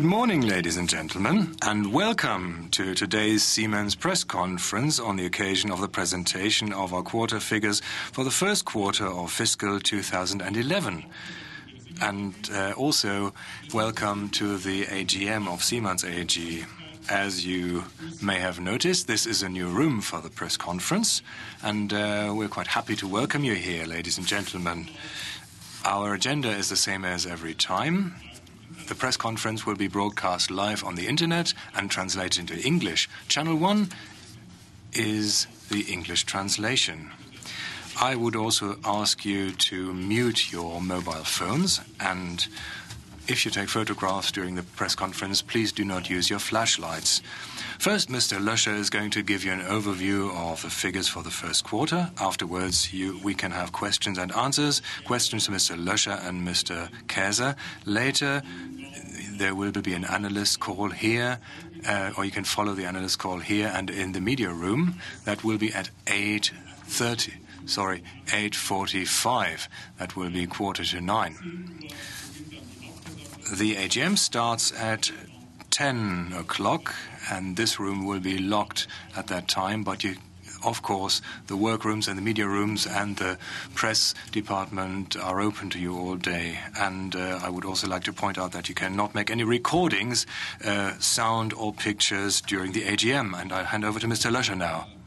Good morning, ladies and gentlemen, and welcome to today's Siemens press conference on the occasion of the presentation of our quarter figures for the first quarter of fiscal 2011. And also welcome to the AGM of Siemens AG. As you may have noticed, this is a new room for the press conference, and we're quite happy to welcome you here, ladies and gentlemen. Our agenda is the same as every time. The press conference will be broadcast live on the internet and translated into English. Channel 1 is the English translation. I would also ask you to mute your mobile phones, and if you take photographs during the press conference, please do not use your flashlights. First, Mr. Löscher is going to give you an overview of the figures for the first quarter. Afterwards, we can have questions and answers. Questions to Mr. Löscher and Mr. Käser. Later, there will be an analyst call here, or you can follow the analyst call here and in the media room. That will be at 8:45. That will be 8:45. The AGM starts at 10 o'clock, and this room will be locked at that time, but of course, the workrooms and the media rooms and the press department are open to you all day. And I would also like to point out that you cannot make any recordings, sound or pictures during the AGM. And I'll hand over to Mr. Löscher now.